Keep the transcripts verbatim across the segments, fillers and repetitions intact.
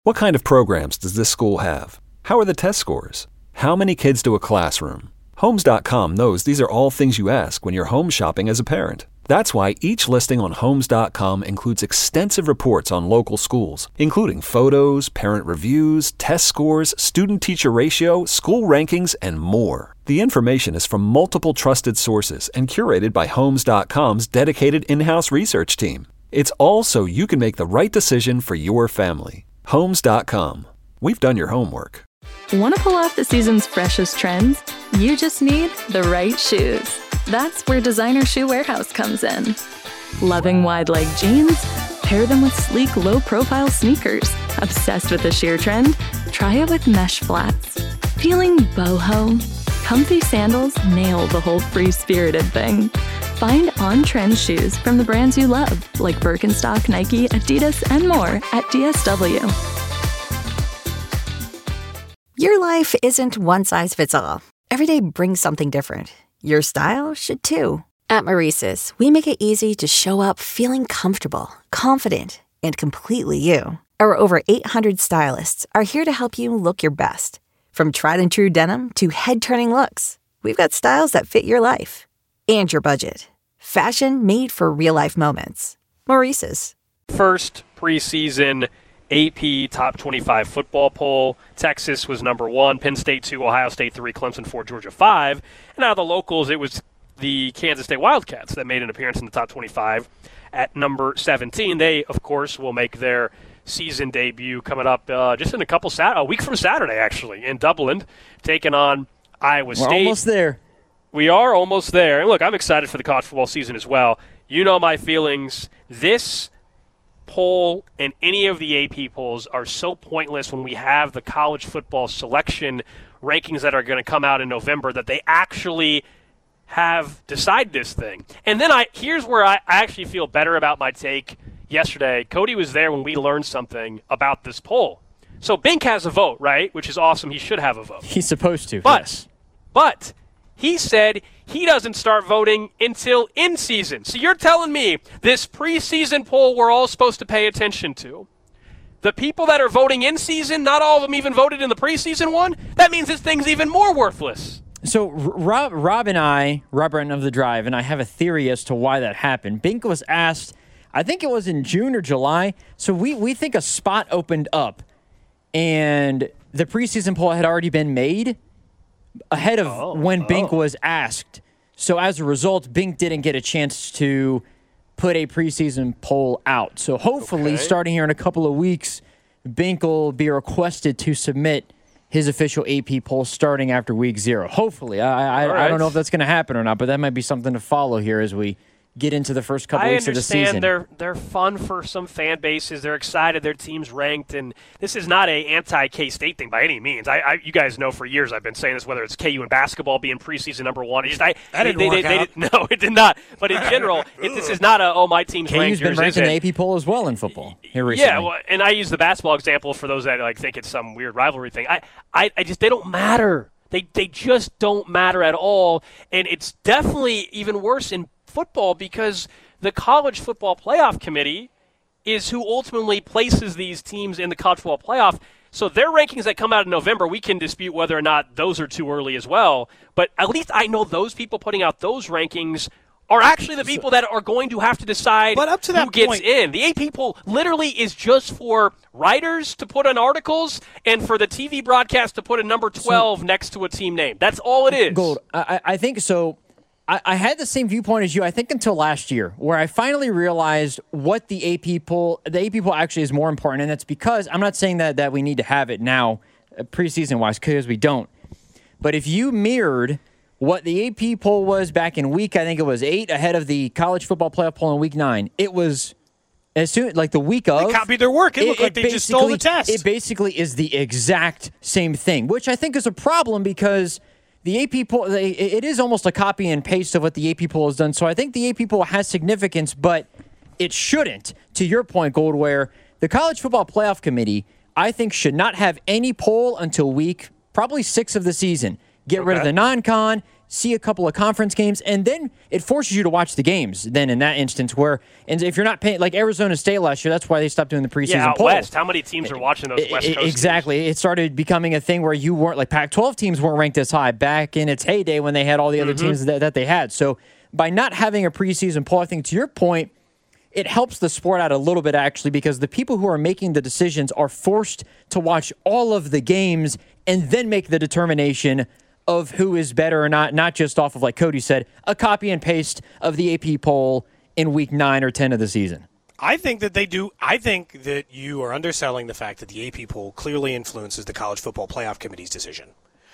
What kind of programs does this school have? How are the test scores? How many kids do a classroom? Homes dot com knows these are all things you ask when you're home shopping as a parent. That's why each listing on Homes dot com includes extensive reports on local schools, including photos, parent reviews, test scores, student-teacher ratio, school rankings, and more. The information is from multiple trusted sources and curated by Homes dot com's dedicated in-house research team. It's all so you can make the right decision for your family. Homes dot com. We've done your homework. Want to pull off the season's freshest trends? You just need the right shoes. That's where Designer Shoe Warehouse comes in. Loving wide-leg jeans? Pair them with sleek, low-profile sneakers. Obsessed with the sheer trend? Try it with mesh flats. Feeling boho? Comfy sandals nail the whole free-spirited thing. Find on-trend shoes from the brands you love, like Birkenstock, Nike, Adidas, and more at D S W. Your life isn't one size fits all. Every day brings something different. Your style should too. At Maurice's, we make it easy to show up feeling comfortable, confident, and completely you. Our over eight hundred stylists are here to help you look your best. From tried and true denim to head-turning looks, we've got styles that fit your life and your budget. Fashion made for real-life moments. Maurice's. First preseason A P Top twenty-five football poll. Texas was number one, Penn State two, Ohio State three, Clemson four, Georgia five. And out of the locals, it was the Kansas State Wildcats that made an appearance in the top twenty-five at number seventeen. They, of course, will make their season debut coming up uh, just in a couple sat a week from Saturday, actually, in Dublin, taking on Iowa We're State. We're almost there. We are almost there. And look, I'm excited for the college football season as well. You know my feelings. This poll and any of the A P polls are so pointless when we have the college football selection rankings that are going to come out in November that they actually have decide this thing. And then I here's where I actually feel better about my take yesterday. Cody was there when we learned something about this poll. So Bink has a vote, right? Which is awesome. He should have a vote. He's supposed to. But, yes. but he said he doesn't start voting until in season. So you're telling me this preseason poll we're all supposed to pay attention to, the people that are voting in season, not all of them even voted in the preseason one? That means this thing's even more worthless. So Rob, Rob and I, Rob Brenton of The Drive, and I have a theory as to why that happened. Bink was asked, I think it was in June or July, so we, we think a spot opened up, and the preseason poll had already been made ahead of oh, when Bink oh. was asked. So as a result, Bink didn't get a chance to put a preseason poll out. So hopefully, okay. starting here in a couple of weeks, Bink will be requested to submit his official A P poll starting after week zero. Hopefully. I I, right. I don't know if that's going to happen or not, but that might be something to follow here as we get into the first couple I weeks of the season. I understand they're they're fun for some fan bases. They're excited. Their team's ranked, and this is not a anti-K-State thing by any means. I, I you guys know for years I've been saying this, whether it's K U in basketball being preseason number one. Just, I, that didn't they, work they, they, out. They, no, it did not. But in general, it, this is not a, oh, my team's K U's ranked. K U's been ranked in the A P poll as well in football here recently. Yeah, well, and I use the basketball example for those that like think it's some weird rivalry thing. I, I, I just, they don't matter. They, they just don't matter at all. And it's definitely even worse in football because the College Football Playoff Committee is who ultimately places these teams in the College Football Playoff. So their rankings that come out in November, we can dispute whether or not those are too early as well. But at least I know those people putting out those rankings are actually the people that are going to have to decide but up to that who gets point, in. The A P poll literally is just for writers to put in articles and for the T V broadcast to put a number twelve so, next to a team name. That's all it is. Gold, I, I think so. I had the same viewpoint as you, I think, until last year, where I finally realized what the A P poll, the A P poll actually is more important, and that's because, I'm not saying that, that we need to have it now, preseason-wise, because we don't. But if you mirrored what the A P poll was back in week, I think it was eight, ahead of the college football playoff poll in week nine, it was, as soon like the week of. They copied their work. It, it looked like it they just stole the test. It basically is the exact same thing, which I think is a problem because the A P poll, it is almost a copy and paste of what the A P poll has done. So I think the A P poll has significance, but it shouldn't. To your point, Gold, where the College Football Playoff Committee, I think, should not have any poll until week probably six of the season. get okay. rid of the non-con, see a couple of conference games, and then it forces you to watch the games. Then in that instance, where and if you're not paying, like Arizona State last year, that's why they stopped doing the preseason yeah, out polls. West. How many teams are watching those West Coast Exactly. games? It started becoming a thing where you weren't like Pac twelve teams weren't ranked as high back in its heyday when they had all the other mm-hmm. teams that, that they had. So by not having a preseason poll, I think to your point, it helps the sport out a little bit actually because the people who are making the decisions are forced to watch all of the games and then make the determination of who is better or not, not just off of, like Cody said, a copy and paste of the A P poll in week nine or ten of the season. I think that they do. I think that you are underselling the fact that the A P poll clearly influences the College Football Playoff Committee's decision.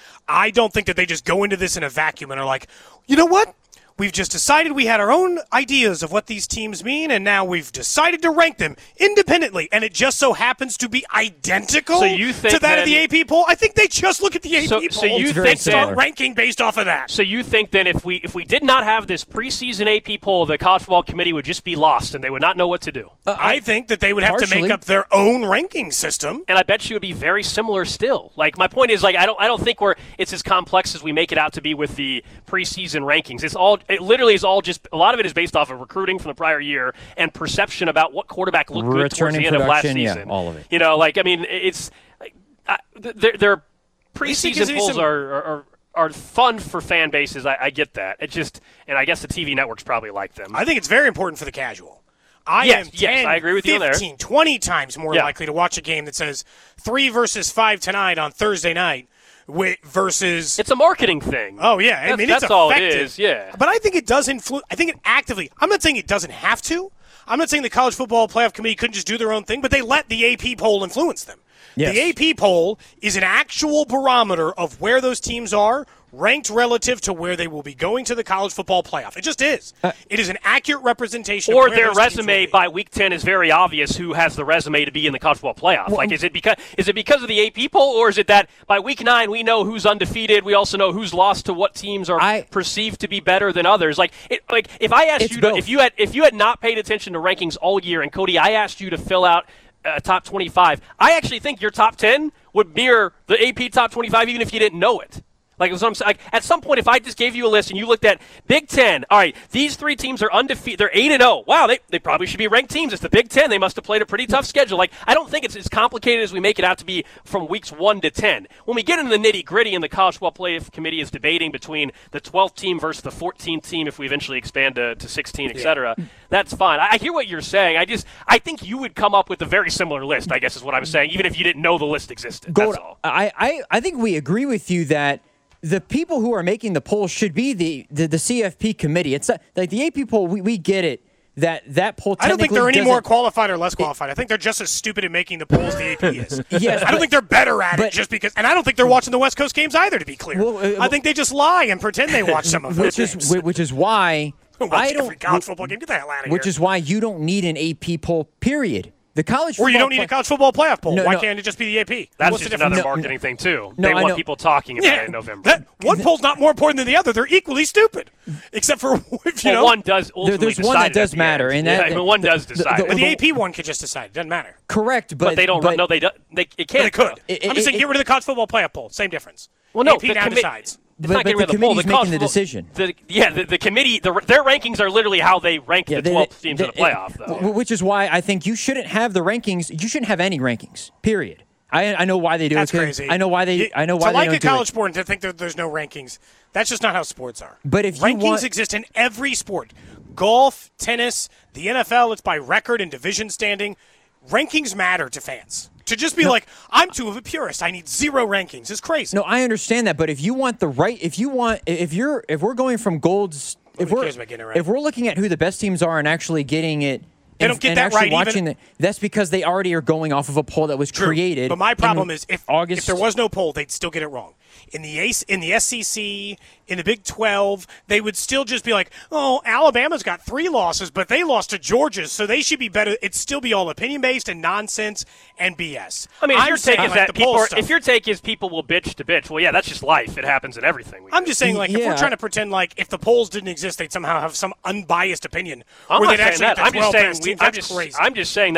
I don't think that they just go into this in a vacuum and are like, you know what? We've just decided we had our own ideas of what these teams mean, and now we've decided to rank them independently, and it just so happens to be identical so you think to that then, of the A P poll. I think they just look at the A P so, poll so you and think start then, ranking based off of that. So you think then if we if we did not have this preseason A P poll, the College Football Committee would just be lost, and they would not know what to do? Uh, I think that they would have partially. to make up their own ranking system. And I bet you it would be very similar still. Like, my point is, like, I don't I don't think we're it's as complex as we make it out to be with the preseason rankings. It's all it literally is all just a lot of it is based off of recruiting from the prior year and perception about what quarterback looked good towards the end of last season. Yeah, all of it. You know, like I mean, it's uh, their, their preseason polls some... are, are are fun for fan bases. I, I get that. It just and I guess the T V networks probably like them. I think it's very important for the casual. I yes, am yes, ten, I agree with you there. fifteen, twenty times more yeah. likely to watch a game that says three versus five tonight on Thursday night versus... It's a marketing thing. Oh, yeah. I that's, mean, that's it's all it effective. is, yeah. But I think it does influence... I think it actively... I'm not saying it doesn't have to. I'm not saying the College Football Playoff Committee couldn't just do their own thing, but they let the A P poll influence them. Yes. The A P poll is an actual barometer of where those teams are ranked relative to where they will be going to the college football playoff. It just is. Uh, it is an accurate representation or of where their those resume teams by week ten is very obvious who has the resume to be in the college football playoff. Well, like, is it because is it because of the A P poll, or is it that by week nine we know who's undefeated, we also know who's lost to what teams are I, perceived to be better than others? Like, it, like if I asked you to, if you had if you had not paid attention to rankings all year, and Cody, I asked you to fill out a top twenty-five, I actually think your top ten would mirror the A P top twenty-five, even if you didn't know it. Like, what I'm saying, like, at some point, if I just gave you a list and you looked at Big Ten, all right, these three teams are undefeated. They're eight and oh. Wow, they, they probably should be ranked teams. It's the Big Ten. They must have played a pretty tough schedule. Like, I don't think it's as complicated as we make it out to be from weeks one to ten. When we get into the nitty-gritty and the College Football Playoff Committee is debating between the twelfth team versus the fourteenth team if we eventually expand to, to sixteen, et cetera, yeah. That's fine. I, I hear what you're saying. I just I think you would come up with a very similar list, I guess is what I'm saying, even if you didn't know the list existed. Gold, That's all. I, I, I think we agree with you that the people who are making the poll should be the, the, the C F P committee. It's not, like the A P poll, we, we get it. That that poll I don't think they're any doesn't... more qualified or less qualified. I think they're just as stupid at making the polls the A P is. Yes, I don't but, think they're better at but, it just because – and I don't think they're watching the West Coast games either, to be clear. Well, uh, I think they just lie and pretend they watch some of those which games. Is, which is why watch I don't – every college football game. Get the hell out of Which here. is why you don't need an A P poll, period. The college or you don't need play- a college football playoff poll. No, Why no. can't it just be the A P? That's What's just the another no, marketing no. thing, too. No, they I want know. people talking about yeah, it in November. That, one poll's not more important than the other. They're equally stupid. Except for, if you well, know. one does ultimately there, There's one that does matter. And yeah, that, I mean, one does decide. The, the, but the A P one could just decide. It doesn't matter. Correct, but, but they don't. But, no, they don't. They, it can't. They could. It, I'm just it, saying, it, get rid of the college football playoff poll. Same difference. Well, no, A P the now commi- decides. It's but, not but getting the rid of the poll. committee's The making the football, decision. The, yeah, the, the committee, the, their rankings are literally how they rank yeah, the they, twelve teams they, in the playoff, though. Which is why I think you shouldn't have the rankings. You shouldn't have any rankings, period. I I know why they do That's it. crazy. I know why they. I know why to they like don't a college do it. sport and to think that there's no rankings. That's just not how sports are. But if you rankings want, exist in every sport, golf, tennis, the N F L, it's by record and division standing. Rankings matter to fans. To just be no, like, I'm too of a purist. I need zero rankings is crazy. No, I understand that, but if you want the right, if you want, if you're, if we're going from gold's, if we're, right. if we're looking at who the best teams are and actually getting it. They and, don't get and that actually right. Watching even, the, that's because they already are going off of a poll that was True. created. But my problem is if August, if there was no poll, they'd still get it wrong. In the A C, in the S E C, in the Big twelve, they would still just be like, "Oh, Alabama's got three losses, but they lost to Georgia, so they should be better." It'd still be all opinion based and nonsense and B S. I mean, if I'm your take is like that people, are, stuff. if your take is people will bitch to bitch, well, yeah, that's just life. It happens in everything. We I'm do. just saying, like, yeah. if we're trying to pretend like if the polls didn't exist, they'd somehow have some unbiased opinion. I'm where not they'd saying actually that. get the I'm just twelve saying. best We, teams. I'm That's just. crazy. I'm just saying that.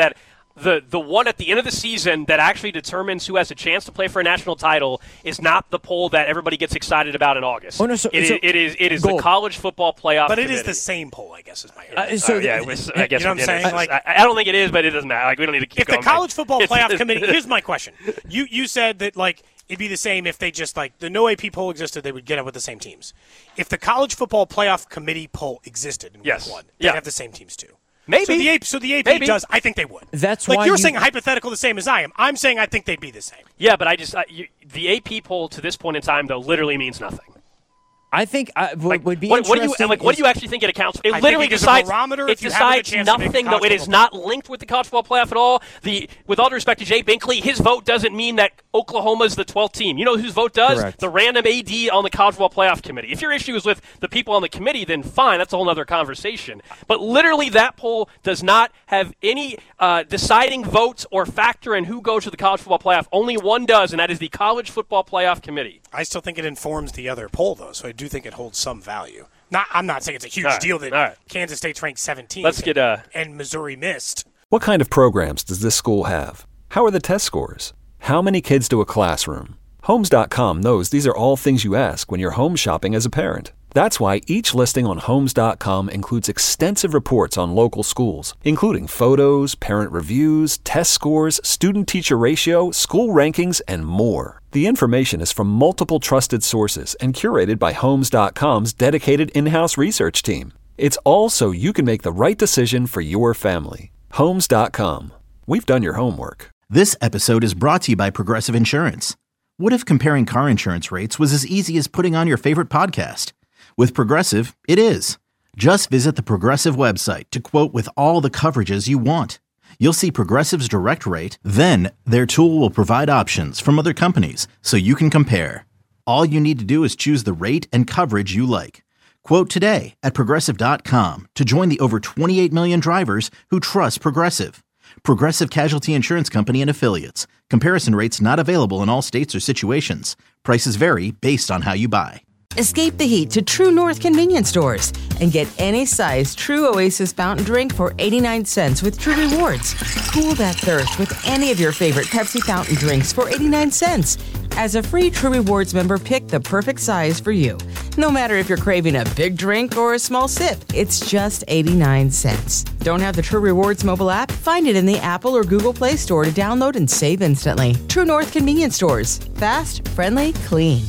the the one at the end of the season that actually determines who has a chance to play for a national title is not the poll that everybody gets excited about in August. Oh, no, so, it, so, is, it is it is goal. the college football playoff. But it committee. is the same poll, I guess, is my uh, so uh, yeah, it was, I guess you know what I'm saying? Like, I, I don't think it is, but it doesn't matter. Like, we don't need to keep if going. the college football it's, playoff it's, committee, here's my question: you you said that like it'd be the same if they just like the no A P poll existed, they would get up with the same teams. If the college football playoff committee poll existed in yes. week one, they'd yeah. have the same teams too. Maybe. So the A P, so the A P Maybe. does. I think they would. That's like why you're you, saying hypothetical the same as I am. I'm saying I think they'd be the same. Yeah, but I just uh, you, the A P poll to this point in time though literally means nothing. I think I, what like, would be what, what do you interesting like? What is, do you actually think it accounts for? It I literally think it is a decides. barometer It if you have a decides chance to make nothing. the Though college it is football not linked with the college football playoff at all. The with all due respect to Jay Binkley, his vote doesn't mean that Oklahoma's the twelfth team. You know whose vote does? Correct. The random A D on the college football playoff committee. If your issue is with the people on the committee, then fine, that's a whole other conversation. But literally, that poll does not have any uh, deciding votes or factor in who goes to the college football playoff. Only one does, and that is the college football playoff committee. I still think it informs the other poll, though, so I do think it holds some value. Not, I'm not saying it's a huge All right. deal that Right. Kansas State's ranked seventeenth Let's get uh, and Missouri missed. What kind of programs does this school have? How are the test scores? How many kids do a classroom? Homes dot com knows these are all things you ask when you're home shopping as a parent. That's why each listing on Homes dot com includes extensive reports on local schools, including photos, parent reviews, test scores, student-teacher ratio, school rankings, and more. The information is from multiple trusted sources and curated by Homes dot com's dedicated in-house research team. It's all so you can make the right decision for your family. Homes dot com. We've done your homework. This episode is brought to you by Progressive Insurance. What if comparing car insurance rates was as easy as putting on your favorite podcast? With Progressive, it is. Just visit the Progressive website to quote with all the coverages you want. You'll see Progressive's direct rate, then their tool will provide options from other companies so you can compare. All you need to do is choose the rate and coverage you like. Quote today at Progressive dot com to join the over twenty-eight million drivers who trust Progressive. Progressive Casualty Insurance Company and Affiliates. Comparison rates not available in all states or situations. Prices vary based on how you buy. Escape the heat to True North convenience stores and get any size True Oasis fountain drink for eighty-nine cents with True Rewards. Cool that thirst with any of your favorite Pepsi fountain drinks for eighty-nine cents. As a free True Rewards member, pick the perfect size for you. No matter if you're craving a big drink or a small sip, it's just eighty-nine cents. Don't have the True Rewards mobile app? Find it in the Apple or Google Play Store to download and save instantly. True North convenience stores. Fast, friendly, clean.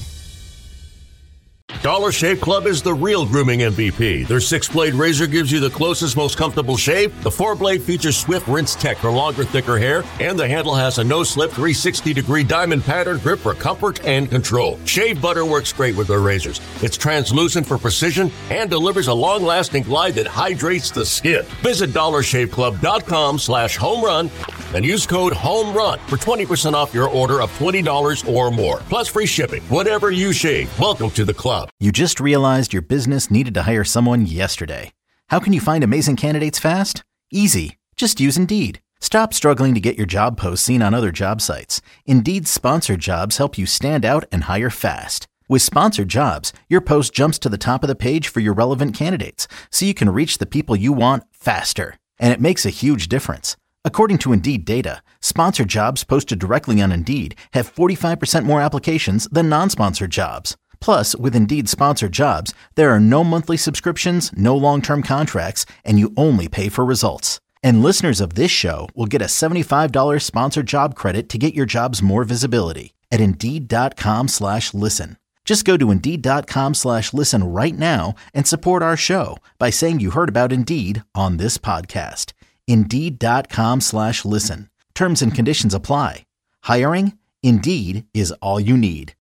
Dollar Shave Club is the real grooming M V P. Their six-blade razor gives you the closest, most comfortable shave. The four-blade features swift rinse tech for longer, thicker hair. And the handle has a no-slip three hundred sixty degree diamond pattern grip for comfort and control. Shave butter works great with their razors. It's translucent for precision and delivers a long-lasting glide that hydrates the skin. Visit dollar shave club dot com slash home run and use code HOMERUN for twenty percent off your order of twenty dollars or more. Plus free shipping. Whatever you shave, welcome to the club. You just realized your business needed to hire someone yesterday. How can you find amazing candidates fast? Easy. Just use Indeed. Stop struggling to get your job posts seen on other job sites. Indeed's sponsored jobs help you stand out and hire fast. With sponsored jobs, your post jumps to the top of the page for your relevant candidates, so you can reach the people you want faster. And it makes a huge difference. According to Indeed data, sponsored jobs posted directly on Indeed have forty-five percent more applications than non-sponsored jobs. Plus, with Indeed sponsored jobs, there are no monthly subscriptions, no long-term contracts, and you only pay for results. And listeners of this show will get a seventy-five dollars sponsored job credit to get your jobs more visibility at Indeed.com slash listen. Just go to Indeed.com slash listen right now and support our show by saying you heard about Indeed on this podcast. Indeed.com slash listen. Terms and conditions apply. Hiring? Indeed is all you need.